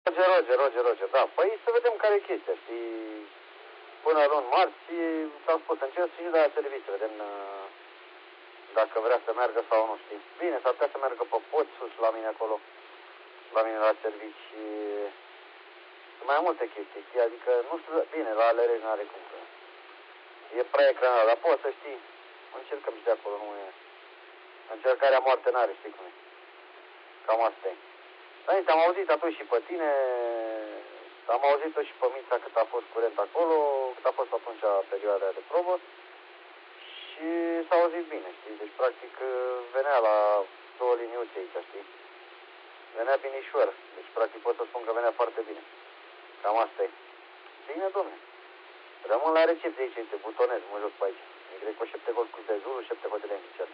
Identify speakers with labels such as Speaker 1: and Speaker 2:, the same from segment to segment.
Speaker 1: Roger, da. Păi să vedem care e chestia, știi? Până luni marți, ți-am spus, încerc și de la serviciu, să vedem dacă vrea să meargă sau nu, știi? Bine, s-ar putea să meargă pe pod sus la mine acolo, la mine la servici. Sunt mai multe chestii, știi? Adică, nu știu, bine, la alere n-are cum că e prea ecranat, dar poți să știi, încercăm și de acolo, nu e... Încercarea moarte n-are, știi cum e? Cam asta e. Da, te-am auzit atunci și pe tine, am auzit-o și pe Mița cât a fost curent acolo, cât a fost atunci perioada de probă și s-a auzit bine, știi? Deci, practic, venea la 2 liniuțe aici, știi? Venea binișor, deci, practic, pot să spun că venea foarte bine. Cam asta e. Bine, domne. Rămân la recepție aici, uite, butonez, mă joc pe aici. Y cu 7 gol cu Zulu, 7 hotele închiciate.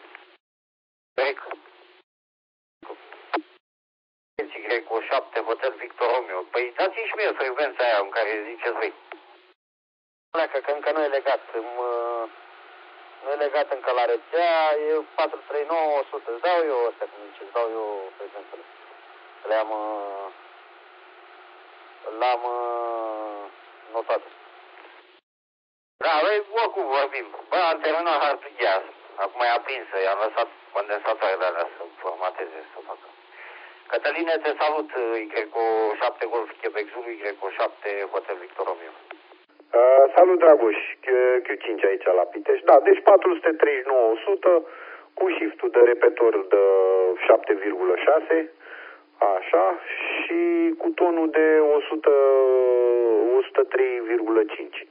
Speaker 1: Y cu 7 hotel Victor Romeo. Păi dați-mi și mie frecvența aia în care ziceți voi. Pleacă, că încă nu e legat. Nu e legat încă la rețea, e 439 100. Îți dau eu astea, cum zice, îți dau eu frecvențele. Le-am notat. Da, băi, oricum vorbim. Bă, am terminat hartughia. Acum e aprinsă, i-am lăsat condensatoarele alea să formateze, să facă. Cătăline, te salut, Y cu 7 Golf Quebec Zulu, Y cu 7 Hotel Victor Romeo.
Speaker 2: Salut, Dragoș, Q5 aici la Pitești. Da, deci 439-100 cu shift-ul de repetor de 7,6, așa, și cu tonul de 103,5.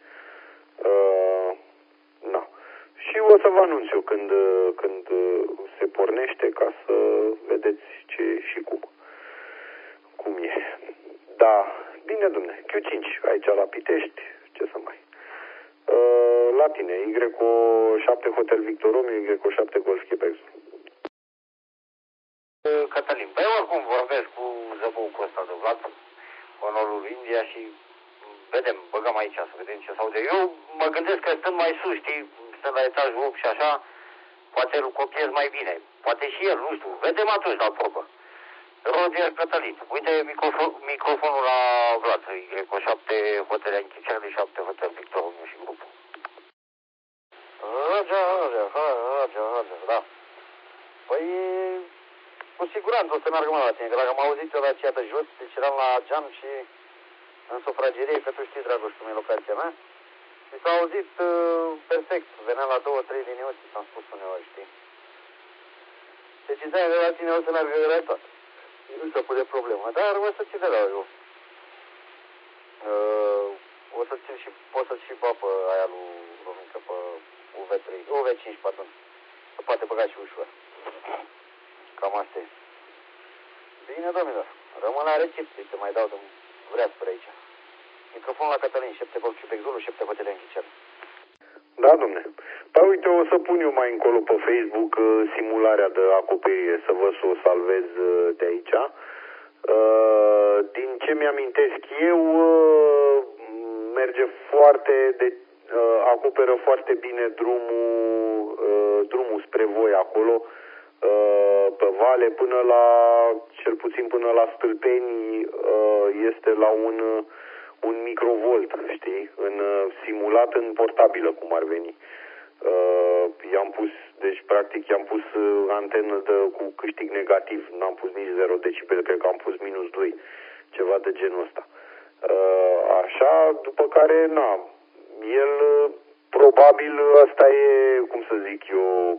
Speaker 2: Da. Și o să vă anunț eu când se pornește ca să vedeți ce și cum e. Da, bine, domne, Q5 aici la Pitești, ce să mai... La tine, Y cu 7 Hotel Victor Romeo, Y cu 7 Golf Quebec.
Speaker 1: Cătălin, băi, oricum vorbesc cu zăboucul ăsta de Vlad, onorul India și vedem, băgăm aici să vedem ce s-aude. Eu mă gândesc că stând mai sus, știi, stând la etajul 8 și așa, poate îl copiez mai bine. Poate și el, nu știu, vedem atunci la probă. Roger Cătălin, uite microfonul la Vlad, Y cu 7 hotele Închiceale, 7 hotel Victor Romeo și grupul. Roger, da. Păi, cu siguranță o să meargă mă la tine, că dacă am auzit eu la aceea de jos, deci eram la geam și în sufragerie, că tu știi, Dragoș, cum e locația mea, și s-a auzit perfect, venea la 2-3 liniuți, s-am spus uneori, știi? Deci ideea de la tine o să meargă de asta. Nu se pune problema, dar o să ți le dau eu. O să ți și, poți să-ți și papă aia lui Romică pe UV5, pardon. Se poate băga și ușor. Cam asta e. Bine, domnilor, rămân la recepție, te mai dau de vrea spre aici. Microfonul la Cătălin, 7 Golf Quebec Zulu, 7 hotele Închiceale.
Speaker 2: Da, domne. Păi uite, o să pun eu mai încolo pe Facebook simularea de acoperire, să vă să o salvez de aici. Din ce mi-amintesc eu, merge acoperă foarte bine drumul spre voi acolo, pe vale, cel puțin până la Stâlpeni, este la un microvolt, știi, simulat în portabilă, cum ar veni. I-am pus antenă cu câștig negativ, n-am pus nici 0 decibel, cred că am pus -2, ceva de genul ăsta. Așa, după care, el probabil ăsta e, cum să zic eu,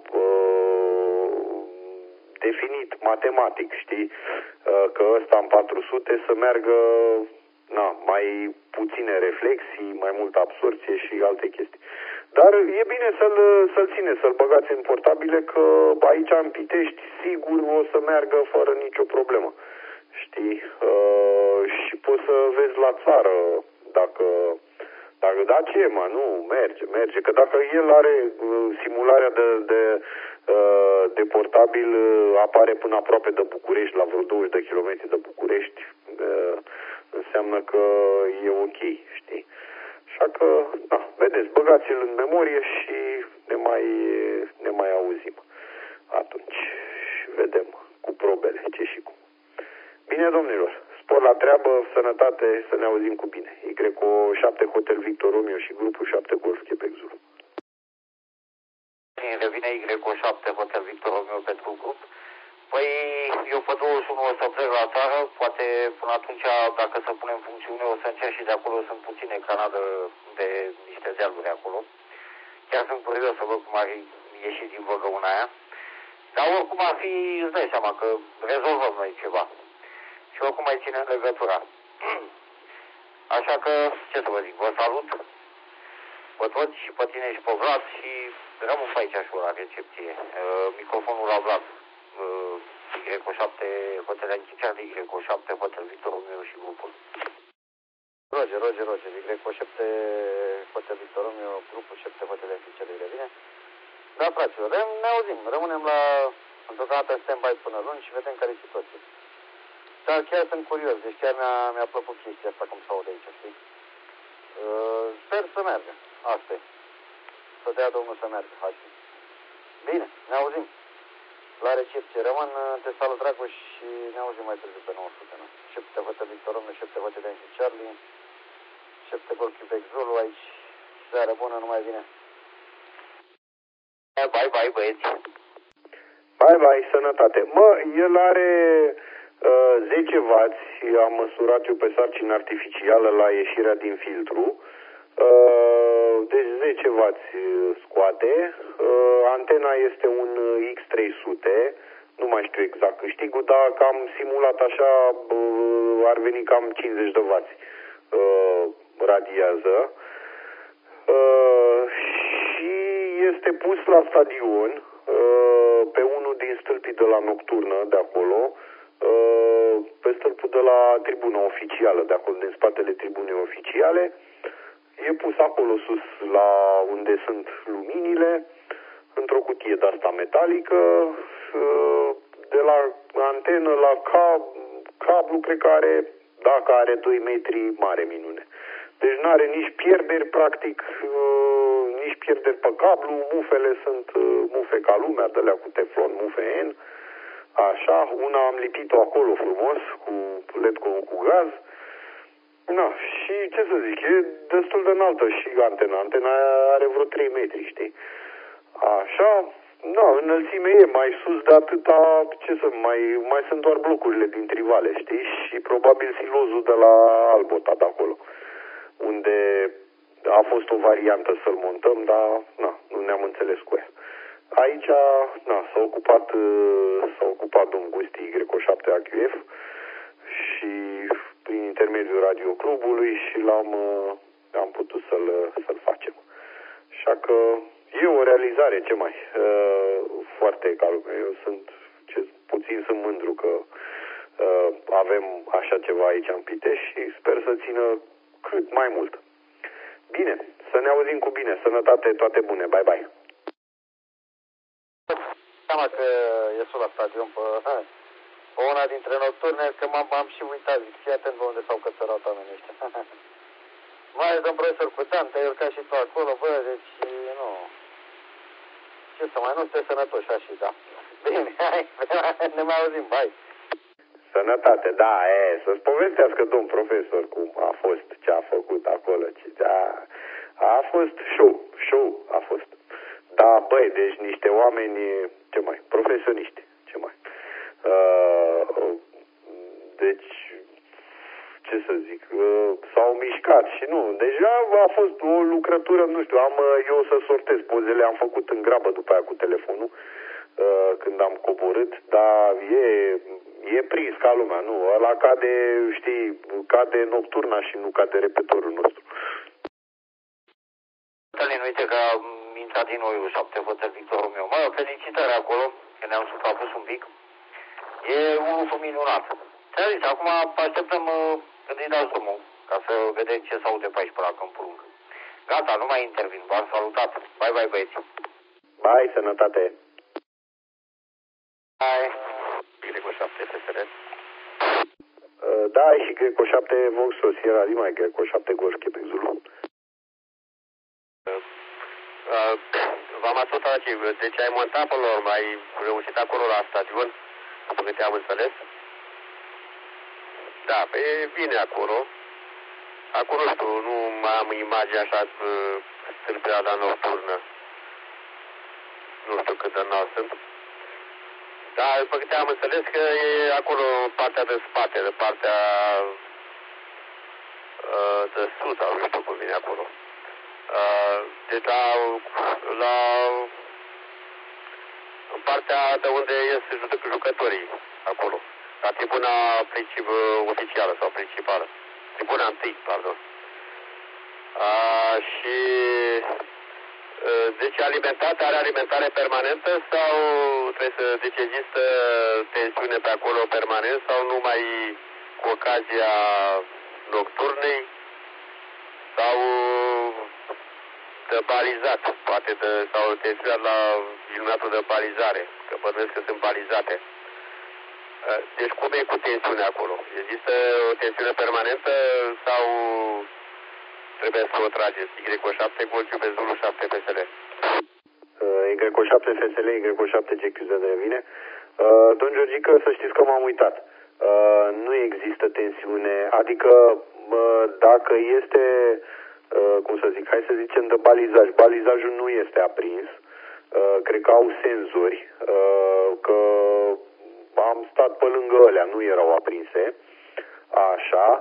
Speaker 2: definit matematic, știi, că ăsta în 400 să meargă mai puține reflexii, mai multă absorție și alte chestii. Dar e bine să-l țineți, să-l băgați în portabile, că aici în Pitești sigur o să meargă fără nicio problemă. Știi? Și poți să vezi la țară dacă da, ce mă, nu, merge. Că dacă el are simularea de portabil, apare până aproape de București, la vreo 20 de kilometri de București, înseamnă că e ok, știi? Așa că, vedeți, băgați-l în memorie și ne mai auzim atunci și vedem cu probele ce și cum. Bine, domnilor, spor la treabă, sănătate, să ne auzim cu bine. Igreco 7 Hotel Victor Romeo și grupul 7 Golf Quebec Zulu.
Speaker 1: Revine Igreco 7 Hotel Victor Romeo pentru grup. Păi eu pe 21 o să plec la țară, poate până atunci, dacă se pune în funcțiune, o să încerc și de acolo, sunt puține canade de niște dealuri acolo. Chiar sunt curios să văd cum ar ieși din văgăuna aia. Dar oricum ar fi, îți dai seama că rezolvăm noi ceva. Și oricum mai ținem legătura. Așa că, ce să vă zic, vă salut pe toți și pe tine și pe Vlad și rămân pe aici și la recepție. Microfonul la Vlad. Igreco 7 Hotel Anchicea, Igreco 7 Hotel Victor Romeo și grupul. Roger. Igreco 7 Hotel Victor Romeo, grupul 7 Hotel Anchicea, bine? Da, fraților, ne auzim, rămânem la întotdeauna în stand-by până luni și vedem care e situația. Dar chiar sunt curios, deci chiar mi-a plăcut chestia asta cum se aude aici, știi? Sper să meargă, asta e. Să dea Domnul să meargă, hai. Bine, ne auzim. La recepție rămân, te salut Dragoș și ne auzim mai târziu pe 900, nu? 7 Hotel Victor Romeo, 7 Hotel Yankee Charlie, 7 Golf Quebec Zulu aici. Seară bună, numai bine. Bye, băieți.
Speaker 2: Bye, sănătate. Mă, el are 10 W, am măsurat eu pe sarcină artificială la ieșirea din filtru. Deci 10 W scoate. Antena este un X300, nu mai știu exact câștigul, dar cam simulat așa ar veni cam 50 de W. Radiază. Și este pus la stadion pe unul din stâlpii de la nocturnă de acolo, pe stâlpul de la tribuna oficială, de acolo din spatele tribunei oficiale. E pus acolo sus la unde sunt luminile, într-o cutie de asta metalică, de la antenă la cablu, cred că are, dacă are 2 metri, mare minune. Deci nu are nici pierderi, practic, nici pierderi pe cablu, mufele sunt mufe ca lumea, de alea cu teflon, mufe N, așa, una am lipit-o acolo frumos, cu LED cu gaz. Na, și ce să zic, e destul de înaltă și antena are vreo 3 metri, știi? Așa, na, înălțime e mai sus de atâta, ce să, mai sunt doar blocurile din trivale, știi? Și probabil silozul de la Albota de acolo, unde a fost o variantă să-l montăm, dar na, nu ne-am înțeles cu ea. Aici, na, s-a ocupat domnul Gusti Igreco 7 AQF și prin intermediul radioclubului și am putut să-l facem. Așa că e o realizare, ce mai, foarte ca lumea. Eu puțin sunt mândru că avem așa ceva aici în Pitești și sper să țină cât mai mult. Bine, să ne auzim cu bine, sănătate, toate bune, bye.
Speaker 1: Seama că iesul la stadion pe una dintre nocturne, că m-am și uitat, zic, fii atent pe unde s-au cățărat oamenii ăștia. Mai ales domn profesor Cuțan, te-ai urcat și tu acolo, bă, deci, nu. Ce să mai, nu sunteți sănătoși așa, da. Bine, hai, ne mai auzim, bye.
Speaker 2: Sănătate, da, să-ți povestească domn profesor cum a fost, ce a făcut acolo, a fost show a fost. Da, băi, deci niște oameni, profesioniști, deci, ce să zic, s-au mișcat și nu, deja a fost o lucrătură, nu știu, eu să sortez pozele, am făcut în grabă după aia cu telefonul, când am coborât, dar e prins ca lumea, nu, ăla cade nocturna și nu cade repetorul nostru.
Speaker 1: Călin, uite că a intrat din noi 7 Hotel Victor Romeo. Mă, felicitări acolo, că ne-am suprapus un pic. E unul minunat. Ți-am zis, acum așteptăm când îi dați drumul, ca să vedem ce s-aude pe aici pe la Câmpul Lung. Gata, nu mai intervin, v-am salutat. Bye, băieți.
Speaker 2: Bye, sănătate.
Speaker 1: Bye. Greco 7 FSR.
Speaker 2: Da, și Greco 7 Voxos, era Lima, Greco 7 Golf Quebec Zulu.
Speaker 1: V-am ascultat și, deci ai montat până la urmă, ai reușit acolo la stadion, după câte am înțeles?
Speaker 3: Da, pe vine acolo. Acolo, nu știu, nu mai am imagine așa stâlpiada nocturnă. Nu știu cât de înalt sunt. Dar, după câte am înțeles că e acolo partea de spate, de partea de sus, sau nu știu cum vine acolo. Deci în partea de unde ies jucătorii, acolo. La tribuna oficială sau principală. Tribuna întâi, pardon. Și deci are alimentare permanentă sau deci există tensiune pe acolo permanent sau numai cu ocazia nocturnei sau de balizat, poate sau tensiunea la iluminatul de balizare, că bănuiesc că sunt balizate. Deci cum e cu tensiunea acolo? Există o tensiune permanentă sau trebuie să o trageți? Y7 Golf Iube Zulu 7 PSL.
Speaker 2: Y7 FSL, Y7 GQZ de vine. Domn Georgică, să știți că m-am uitat. Nu există tensiune, adică dacă este, cum să zic, hai să zicem de balizaj. Balizajul nu este aprins. Cred că au senzori, că am stat pe lângă alea, nu erau aprinse. Așa.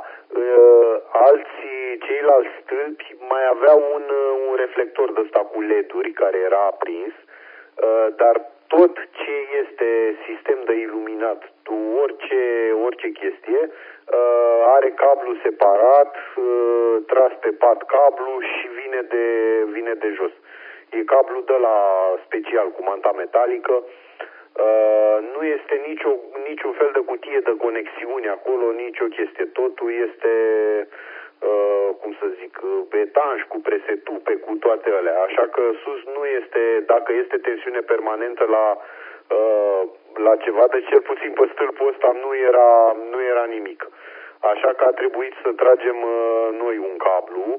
Speaker 2: Ceilalți stâlpi mai aveau un reflector de ăsta cu LED-uri care era aprins, dar tot ce este sistem de iluminat, orice chestie, are cablu separat, tras pe pat cablu și vine de jos. E cablu de la special cu manta metalică. Nu este niciun fel de cutie de conexiune acolo, nicio chestie. Totul este, cum să zic, etanș, cu presetupe, cu toate alea. Așa că sus nu este, dacă este tensiune permanentă la ceva, deci cel puțin pe stâlpul ăsta nu era nimic. Așa că a trebuit să tragem noi un cablu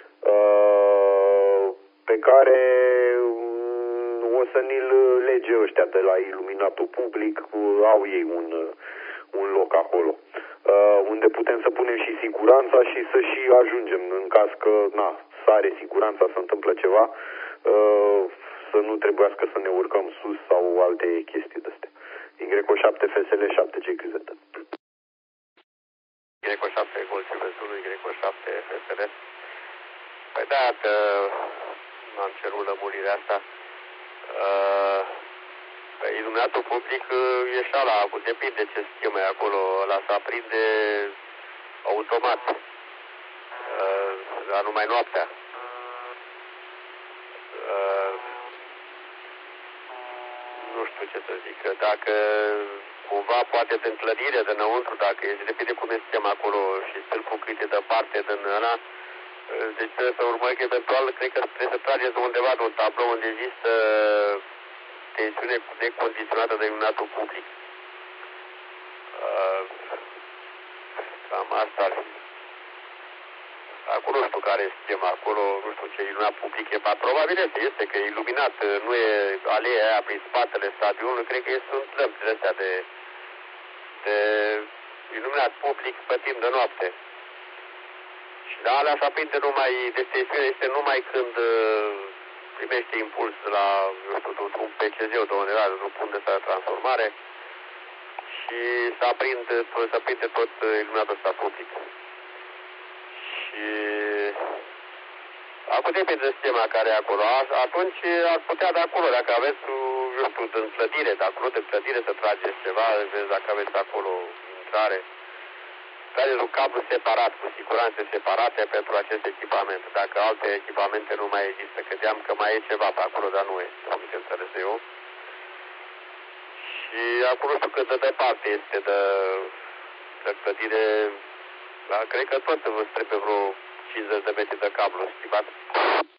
Speaker 2: pe care o să ni-l lege ăștia de la iluminatul public, au ei un loc acolo, unde putem să punem și siguranța și să și ajungem în caz că, sare siguranța, se întâmplă ceva, să nu trebuiască să ne urcăm sus sau alte chestii de-astea. Y7 FSL 7 GQZ.
Speaker 3: Y7 Golf Iube Zulu, Y7 FSL. Păi da, că m-am cerut lămurirea asta. Pe iluminatul public e șala, depinde ce schemă e acolo, ăla se aprinde automat, dar numai noaptea. Nu știu ce să zic, că dacă cumva poate din clădire, de înăuntru, dacă e, depinde cum e schema acolo și stâlpul cât e departe din ăla, deci trebuie să urmăm că eventual, cred că trebuie să trageți undeva de un tablou unde există tensiune necondiționată de iluminatul public. Cam asta ar fi. Acolo nu știu care e schema, acolo nu știu ce iluminat public e. Probabil este că e iluminat, nu e aleea aia prin spatele stadionului, cred că sunt lămpile astea de iluminat public pe timp de noapte. Și la alea se aprinde numai, deci tensiunea este numai când primește impuls la, eu știu, un PCZ de undeva, de un punct de transformare și se aprinde tot iluminatul ăsta public. Și acum depinde de schema care e acolo. Atunci ar putea de acolo, dacă aveți, eu știu, din clădire, de acolo de clădire să trageți ceva, vezi dacă aveți acolo intrare. Trageți un cablu separat, cu siguranțe separate pentru acest echipament. Dacă alte echipamente nu mai există, credeam că mai e ceva pe acolo, dar nu este, am înțeles eu. Și acolo nu știu cât de departe este de clădire, dar cred că tot vă trebuie vreo 50 de metri de cablu schimbat.